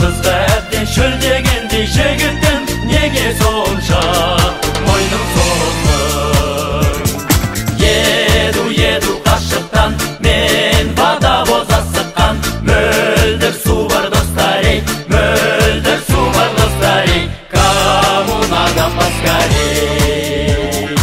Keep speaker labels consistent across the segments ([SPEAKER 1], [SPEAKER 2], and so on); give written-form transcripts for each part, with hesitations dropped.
[SPEAKER 1] Kızga әбден шөлдегендей жігітім, неге сонша мойның создың? Еду қашықтан мен водовоз асыққан, мөлдір су бар достар ей, мөлдір су бар достар ей, коммунаға поскорей.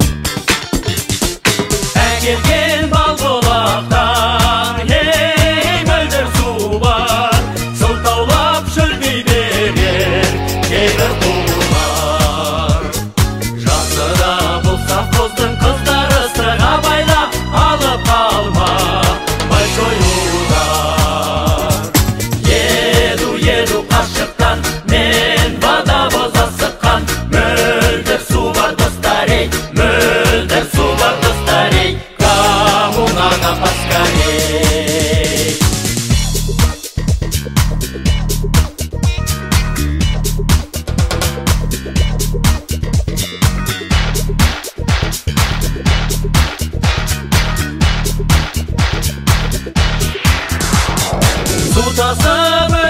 [SPEAKER 1] Әкелген балбұлақтан ей, мөлдір су бар, сылтаулап шөлдей берер кейбір құлар. Жасыда болса қоздың қыздары сыға байлап алып қалма большой удар. Еду қашықтан мен водовоз асыққан, мөлдір су бар достар ей, мөлдір су бар достар ей, коммунаға поскорей. Су тасып